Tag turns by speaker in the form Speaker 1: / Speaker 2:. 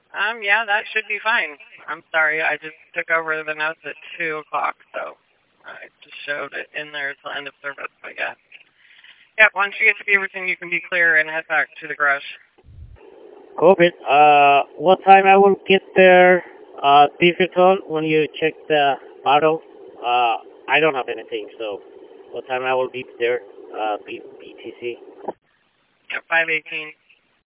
Speaker 1: Yeah, that should be fine. I'm sorry, I just took over the notes at 2 o'clock, so I just showed it in there till end of service, I guess. Yeah, once you get to Beaverton, you can be clear and head back to the garage.
Speaker 2: Copy. What time I will get there? Difficult when you check the bottle. I don't have anything, so what time I will be there? BTC.
Speaker 1: Yeah, 5:18.